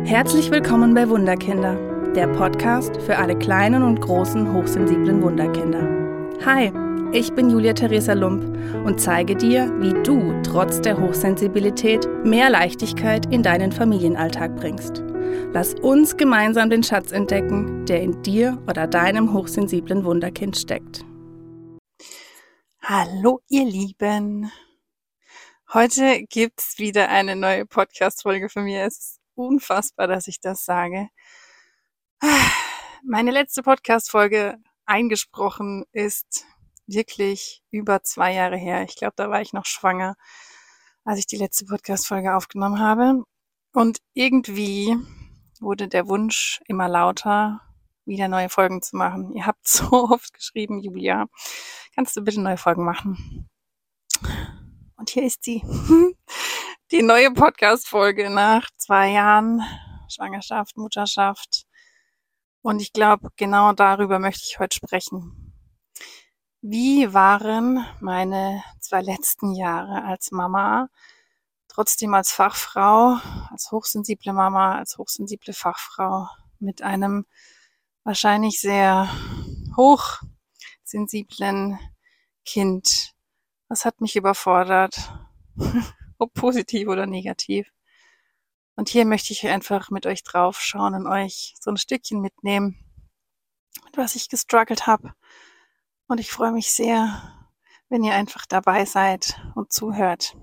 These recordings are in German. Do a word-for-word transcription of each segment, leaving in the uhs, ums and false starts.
Herzlich willkommen bei Wunderkinder, der Podcast für alle kleinen und großen hochsensiblen Wunderkinder. Hi, ich bin Julia Theresa Lump und zeige dir, wie du trotz der Hochsensibilität mehr Leichtigkeit in deinen Familienalltag bringst. Lass uns gemeinsam den Schatz entdecken, der in dir oder deinem hochsensiblen Wunderkind steckt. Hallo ihr Lieben, heute gibt's wieder eine neue Podcast-Folge von mir. Es ist unfassbar, dass ich das sage. Meine letzte Podcast-Folge eingesprochen ist wirklich über zwei Jahre her. Ich glaube, da war ich noch schwanger, als ich die letzte Podcast-Folge aufgenommen habe. Und irgendwie wurde der Wunsch immer lauter, wieder neue Folgen zu machen. Ihr habt so oft geschrieben, Julia, kannst du bitte neue Folgen machen? Und hier ist sie. Die neue Podcast-Folge nach zwei Jahren Schwangerschaft, Mutterschaft. Und ich glaube, genau darüber möchte ich heute sprechen. Wie waren meine zwei letzten Jahre als Mama, trotzdem als Fachfrau, als hochsensible Mama, als hochsensible Fachfrau mit einem wahrscheinlich sehr hochsensiblen Kind? Was hat mich überfordert? Ob positiv oder negativ. Und hier möchte ich einfach mit euch drauf schauen und euch so ein Stückchen mitnehmen, mit was ich gestruggelt habe. Und ich freue mich sehr, wenn ihr einfach dabei seid und zuhört.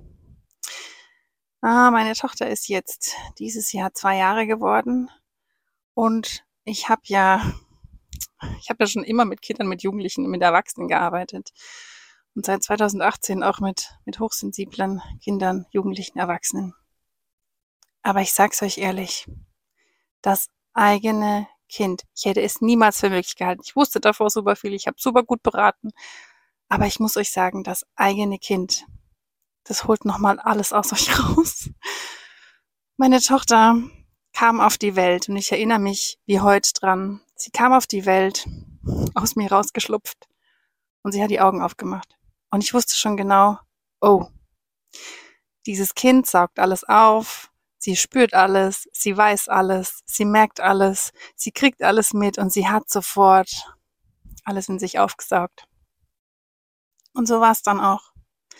Ah, meine Tochter ist jetzt dieses Jahr zwei Jahre geworden. Und ich habe ja, ich habe ja schon immer mit Kindern, mit Jugendlichen und mit Erwachsenen gearbeitet. Und seit zweitausendachtzehn auch mit, mit hochsensiblen Kindern, Jugendlichen, Erwachsenen. Aber ich sag's euch ehrlich, das eigene Kind, ich hätte es niemals für möglich gehalten. Ich wusste davor super viel, ich habe super gut beraten. Aber ich muss euch sagen, das eigene Kind, das holt nochmal alles aus euch raus. Meine Tochter kam auf die Welt und ich erinnere mich wie heute dran. Sie kam auf die Welt, aus mir rausgeschlupft und sie hat die Augen aufgemacht. Und ich wusste schon genau, oh, dieses Kind saugt alles auf, sie spürt alles, sie weiß alles, sie merkt alles, sie kriegt alles mit und sie hat sofort alles in sich aufgesaugt. Und so war es dann auch.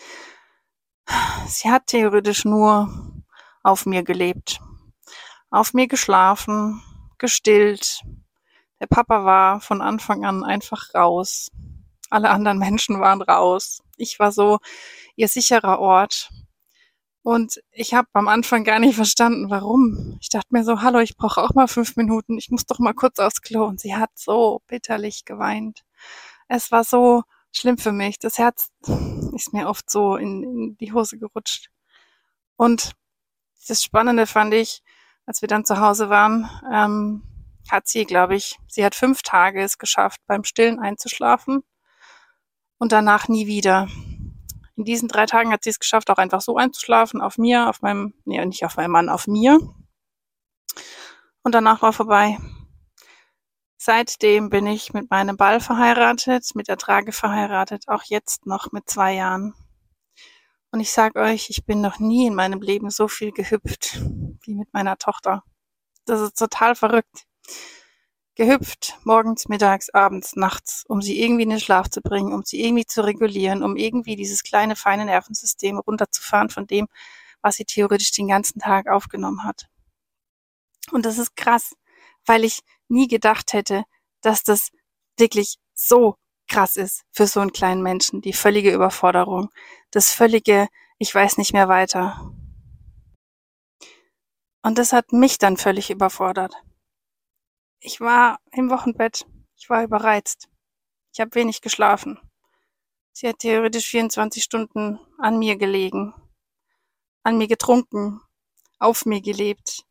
Sie hat theoretisch nur auf mir gelebt, auf mir geschlafen, gestillt. Der Papa war von Anfang an einfach raus. Alle anderen Menschen waren raus. Ich war so ihr sicherer Ort. Und ich habe am Anfang gar nicht verstanden, warum. Ich dachte mir so, hallo, ich brauche auch mal fünf Minuten. Ich muss doch mal kurz aufs Klo. Und sie hat so bitterlich geweint. Es war so schlimm für mich. Das Herz ist mir oft so in, in die Hose gerutscht. Und das Spannende fand ich, als wir dann zu Hause waren, ähm, hat sie, glaube ich, sie hat fünf Tage es geschafft, beim Stillen einzuschlafen. Und danach nie wieder. In diesen drei Tagen hat sie es geschafft, auch einfach so einzuschlafen, auf mir, auf meinem, nee, nicht auf meinem Mann, auf mir. Und danach war vorbei. Seitdem bin ich mit meinem Ball verheiratet, mit der Trage verheiratet, auch jetzt noch mit zwei Jahren. Und ich sag euch, ich bin noch nie in meinem Leben so viel gehüpft wie mit meiner Tochter. Das ist total verrückt. Gehüpft, morgens, mittags, abends, nachts, um sie irgendwie in den Schlaf zu bringen, um sie irgendwie zu regulieren, um irgendwie dieses kleine, feine Nervensystem runterzufahren von dem, was sie theoretisch den ganzen Tag aufgenommen hat. Und das ist krass, weil ich nie gedacht hätte, dass das wirklich so krass ist für so einen kleinen Menschen, die völlige Überforderung, das völlige, ich weiß nicht mehr weiter. Und das hat mich dann völlig überfordert. Ich war im Wochenbett, ich war überreizt. Ich habe wenig geschlafen. Sie hat theoretisch vierundzwanzig Stunden an mir gelegen, an mir getrunken, auf mir gelebt.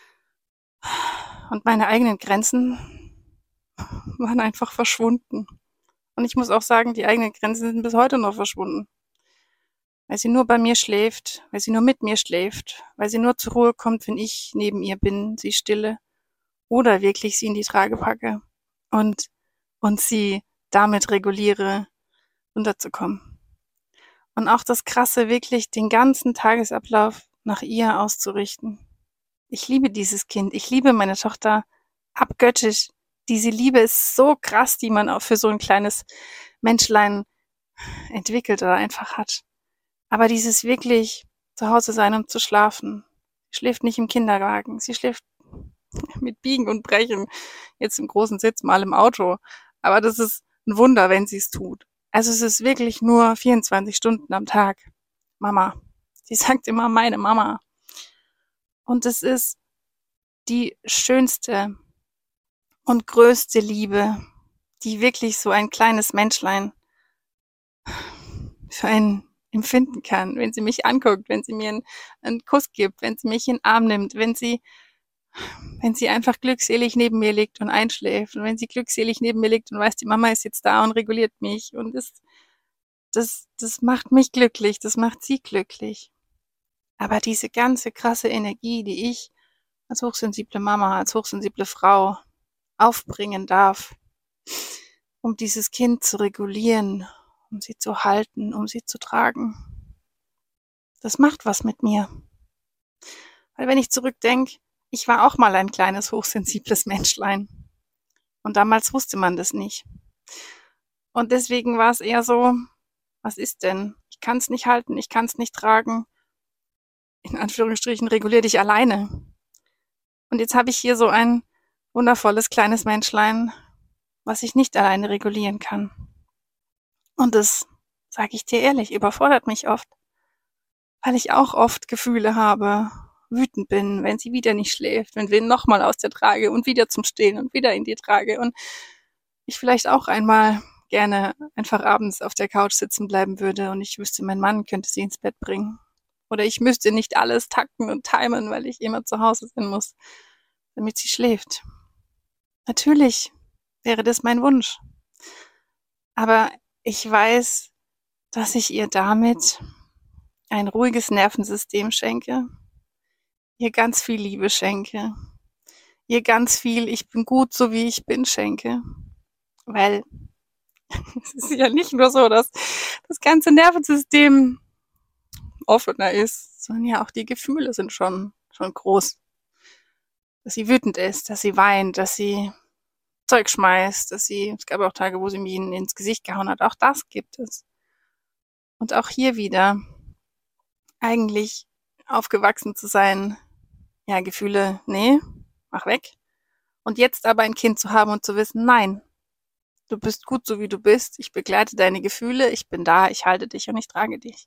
Und meine eigenen Grenzen waren einfach verschwunden. Und ich muss auch sagen, die eigenen Grenzen sind bis heute noch verschwunden. Weil sie nur bei mir schläft, weil sie nur mit mir schläft, weil sie nur zur Ruhe kommt, wenn ich neben ihr bin, sie stille. Oder wirklich sie in die Trage packe und, und sie damit reguliere, runterzukommen. Und auch das Krasse, wirklich den ganzen Tagesablauf nach ihr auszurichten. Ich liebe dieses Kind. Ich liebe meine Tochter abgöttisch. Diese Liebe ist so krass, die man auch für so ein kleines Menschlein entwickelt oder einfach hat. Aber dieses wirklich zu Hause sein, um zu schlafen. Sie schläft nicht im Kinderwagen. Sie schläft mit Biegen und Brechen. Jetzt im großen Sitz, mal im Auto. Aber das ist ein Wunder, wenn sie es tut. Also es ist wirklich nur vierundzwanzig Stunden am Tag. Mama. Sie sagt immer meine Mama. Und es ist die schönste und größte Liebe, die wirklich so ein kleines Menschlein für einen empfinden kann, wenn sie mich anguckt, wenn sie mir einen, einen Kuss gibt, wenn sie mich in den Arm nimmt, wenn sie, wenn sie einfach glückselig neben mir liegt und einschläft und wenn sie glückselig neben mir liegt und weiß, die Mama ist jetzt da und reguliert mich und das, das, das macht mich glücklich, das macht sie glücklich. Aber diese ganze krasse Energie, die ich als hochsensible Mama, als hochsensible Frau aufbringen darf, um dieses Kind zu regulieren, um sie zu halten, um sie zu tragen. Das macht was mit mir. Weil wenn ich zurückdenke, ich war auch mal ein kleines, hochsensibles Menschlein. Und damals wusste man das nicht. Und deswegen war es eher so, was ist denn? Ich kann es nicht halten, ich kann es nicht tragen. In Anführungsstrichen, regulier dich alleine. Und jetzt habe ich hier so ein wundervolles kleines Menschlein, was ich nicht alleine regulieren kann. Und das, sage ich dir ehrlich, überfordert mich oft, weil ich auch oft Gefühle habe, wütend bin, wenn sie wieder nicht schläft, wenn wir ihn nochmal aus der Trage und wieder zum Stillen und wieder in die Trage und ich vielleicht auch einmal gerne einfach abends auf der Couch sitzen bleiben würde und ich wüsste, mein Mann könnte sie ins Bett bringen. Oder ich müsste nicht alles takten und timen, weil ich immer zu Hause sein muss, damit sie schläft. Natürlich wäre das mein Wunsch. Aber ich weiß, dass ich ihr damit ein ruhiges Nervensystem schenke, ihr ganz viel Liebe schenke, ihr ganz viel ich bin gut, so wie ich bin, schenke. Weil es ist ja nicht nur so, dass das ganze Nervensystem offener ist, sondern ja auch die Gefühle sind schon, schon groß. Dass sie wütend ist, dass sie weint, dass sie Zeug schmeißt, dass sie, es gab auch Tage, wo sie mir ins Gesicht gehauen hat, auch das gibt es. Und auch hier wieder eigentlich aufgewachsen zu sein, ja, Gefühle, nee, mach weg. Und jetzt aber ein Kind zu haben und zu wissen, nein, du bist gut so wie du bist, ich begleite deine Gefühle, ich bin da, ich halte dich und ich trage dich.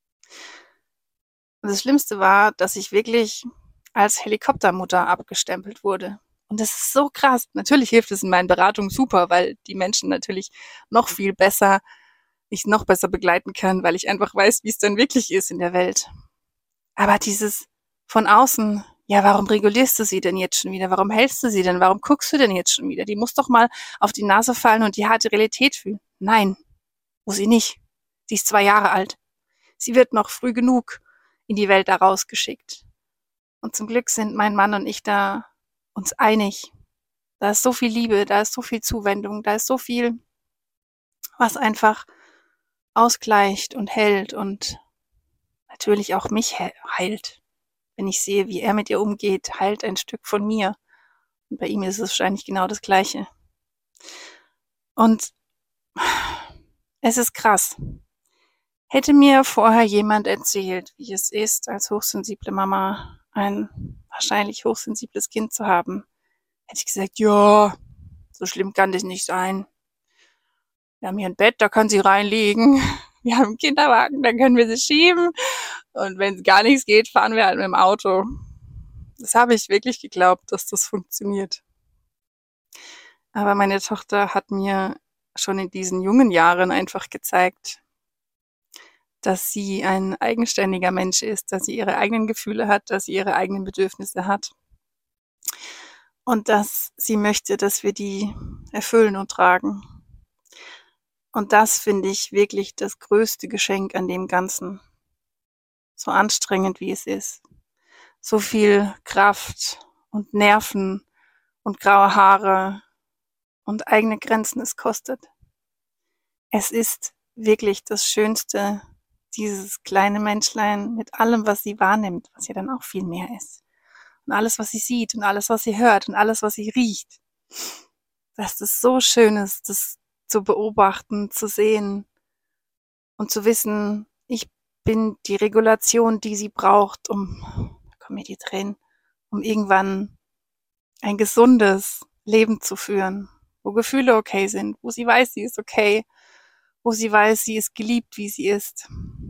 Und das Schlimmste war, dass ich wirklich als Helikoptermutter abgestempelt wurde. Und das ist so krass. Natürlich hilft es in meinen Beratungen super, weil die Menschen natürlich noch viel besser, ich noch besser begleiten kann, weil ich einfach weiß, wie es dann wirklich ist in der Welt. Aber dieses von außen, ja, warum regulierst du sie denn jetzt schon wieder? Warum hältst du sie denn? Warum guckst du denn jetzt schon wieder? Die muss doch mal auf die Nase fallen und die harte Realität fühlen. Nein, muss sie nicht. Sie ist zwei Jahre alt. Sie wird noch früh genug in die Welt da rausgeschickt. Und zum Glück sind mein Mann und ich da uns einig. Da ist so viel Liebe, da ist so viel Zuwendung, da ist so viel, was einfach ausgleicht und hält und natürlich auch mich heilt. Wenn ich sehe, wie er mit ihr umgeht, heilt ein Stück von mir. Und bei ihm ist es wahrscheinlich genau das Gleiche. Und es ist krass. Hätte mir vorher jemand erzählt, wie es ist, als hochsensible Mama ein wahrscheinlich hochsensibles Kind zu haben, hätte ich gesagt, ja, so schlimm kann das nicht sein. Wir haben hier ein Bett, da kann sie reinlegen. Wir haben einen Kinderwagen, da können wir sie schieben. Und wenn es gar nichts geht, fahren wir halt mit dem Auto. Das habe ich wirklich geglaubt, dass das funktioniert. Aber meine Tochter hat mir schon in diesen jungen Jahren einfach gezeigt, dass sie ein eigenständiger Mensch ist, dass sie ihre eigenen Gefühle hat, dass sie ihre eigenen Bedürfnisse hat. Und dass sie möchte, dass wir die erfüllen und tragen. Und das finde ich wirklich das größte Geschenk an dem Ganzen. So anstrengend wie es ist. So viel Kraft und Nerven und graue Haare und eigene Grenzen es kostet. Es ist wirklich das Schönste, dieses kleine Menschlein mit allem, was sie wahrnimmt, was ja dann auch viel mehr ist. und alles, was sie sieht und alles, was sie hört und alles, was sie riecht. Dass das so schön ist, das zu beobachten, zu sehen und zu wissen, ich bin die Regulation, die sie braucht, um, da kommen mir die Tränen, um irgendwann ein gesundes Leben zu führen, wo Gefühle okay sind, wo sie weiß, sie ist okay, wo sie weiß, sie ist geliebt, wie sie ist.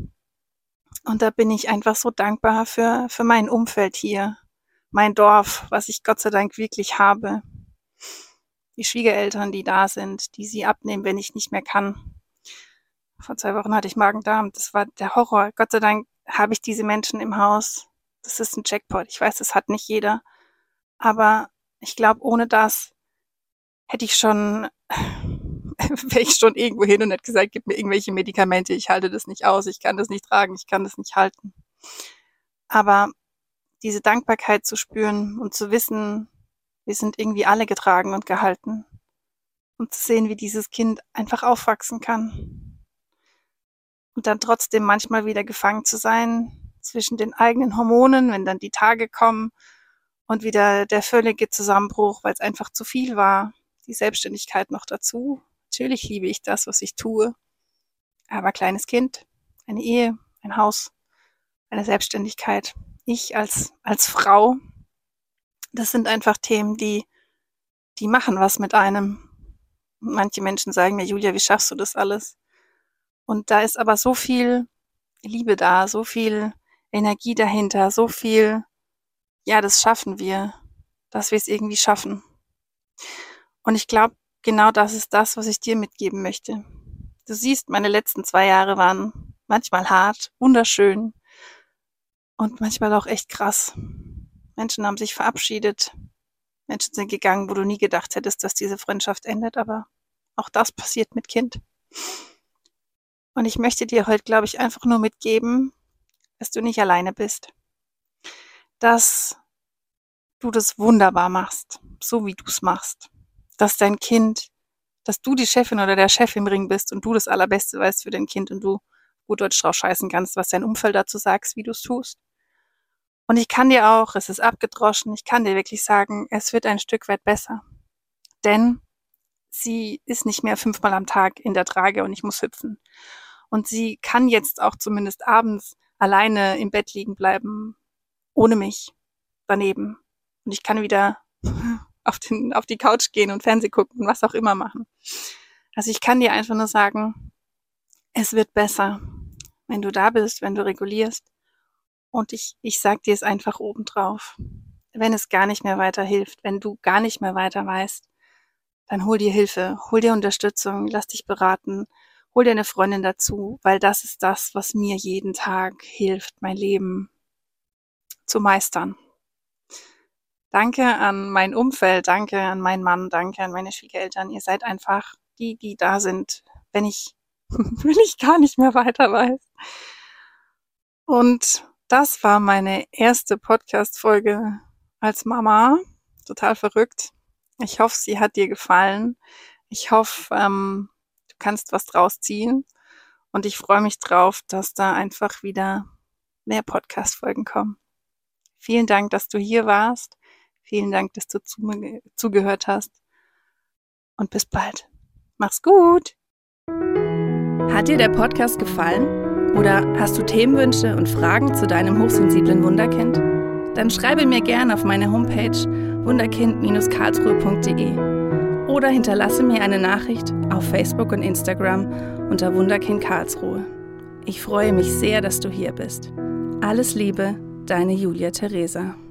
Und da bin ich einfach so dankbar für, für mein Umfeld hier, mein Dorf, was ich Gott sei Dank wirklich habe. Die Schwiegereltern, die da sind, die sie abnehmen, wenn ich nicht mehr kann. Vor zwei Wochen hatte ich Magen-Darm, das war der Horror. Gott sei Dank habe ich diese Menschen im Haus. Das ist ein Jackpot. Ich weiß, das hat nicht jeder. Aber ich glaube, ohne das hätte ich schon, wäre ich schon irgendwo hin und hätte gesagt, gib mir irgendwelche Medikamente, ich halte das nicht aus, ich kann das nicht tragen, ich kann das nicht halten. Aber diese Dankbarkeit zu spüren und zu wissen, wir sind irgendwie alle getragen und gehalten und zu sehen, wie dieses Kind einfach aufwachsen kann und dann trotzdem manchmal wieder gefangen zu sein zwischen den eigenen Hormonen, wenn dann die Tage kommen und wieder der völlige Zusammenbruch, weil es einfach zu viel war, die Selbstständigkeit noch dazu. Natürlich liebe ich das, was ich tue, aber kleines Kind, eine Ehe, ein Haus, eine Selbstständigkeit, ich als als Frau, das sind einfach Themen, die die machen was mit einem. Und manche Menschen sagen mir, Julia, wie schaffst du das alles? Und da ist aber so viel Liebe da, so viel Energie dahinter, so viel, ja, das schaffen wir, dass wir es irgendwie schaffen. Und ich glaube, genau das ist das, was ich dir mitgeben möchte. Du siehst, meine letzten zwei Jahre waren manchmal hart, wunderschön und manchmal auch echt krass. Menschen haben sich verabschiedet. Menschen sind gegangen, wo du nie gedacht hättest, dass diese Freundschaft endet, aber auch das passiert mit Kind. Und ich möchte dir heute, glaube ich, einfach nur mitgeben, dass du nicht alleine bist. Dass du das wunderbar machst, so wie du es machst. Dass dein Kind, dass du die Chefin oder der Chef im Ring bist und du das Allerbeste weißt für dein Kind und du gut Deutsch drauf scheißen kannst, was dein Umfeld dazu sagst, wie du es tust. Und ich kann dir auch, es ist abgedroschen, ich kann dir wirklich sagen, es wird ein Stück weit besser. Denn sie ist nicht mehr fünfmal am Tag in der Trage und ich muss hüpfen. Und sie kann jetzt auch zumindest abends alleine im Bett liegen bleiben, ohne mich daneben. Und ich kann wieder auf, den, auf die Couch gehen und Fernsehen gucken und was auch immer machen. Also ich kann dir einfach nur sagen, es wird besser, wenn du da bist, wenn du regulierst. Und ich, ich sag dir es einfach obendrauf. Wenn es gar nicht mehr weiterhilft, wenn du gar nicht mehr weiter weißt, dann hol dir Hilfe, hol dir Unterstützung, lass dich beraten, hol dir eine Freundin dazu, weil das ist das, was mir jeden Tag hilft, mein Leben zu meistern. Danke an mein Umfeld, danke an meinen Mann, danke an meine Schwiegereltern. Ihr seid einfach die, die da sind, wenn ich, wenn ich gar nicht mehr weiter weiß. Und das war meine erste Podcast-Folge als Mama. Total verrückt. Ich hoffe, sie hat dir gefallen. Ich hoffe, ähm, du kannst was draus ziehen. Und ich freue mich drauf, dass da einfach wieder mehr Podcast-Folgen kommen. Vielen Dank, dass du hier warst. Vielen Dank, dass du zu, zugehört hast. Und bis bald. Mach's gut. Hat dir der Podcast gefallen? Oder hast du Themenwünsche und Fragen zu deinem hochsensiblen Wunderkind? Dann schreibe mir gerne auf meine Homepage wunderkind Bindestrich karlsruhe punkt de oder hinterlasse mir eine Nachricht auf Facebook und Instagram unter Wunderkind Karlsruhe. Ich freue mich sehr, dass du hier bist. Alles Liebe, deine Julia Theresa.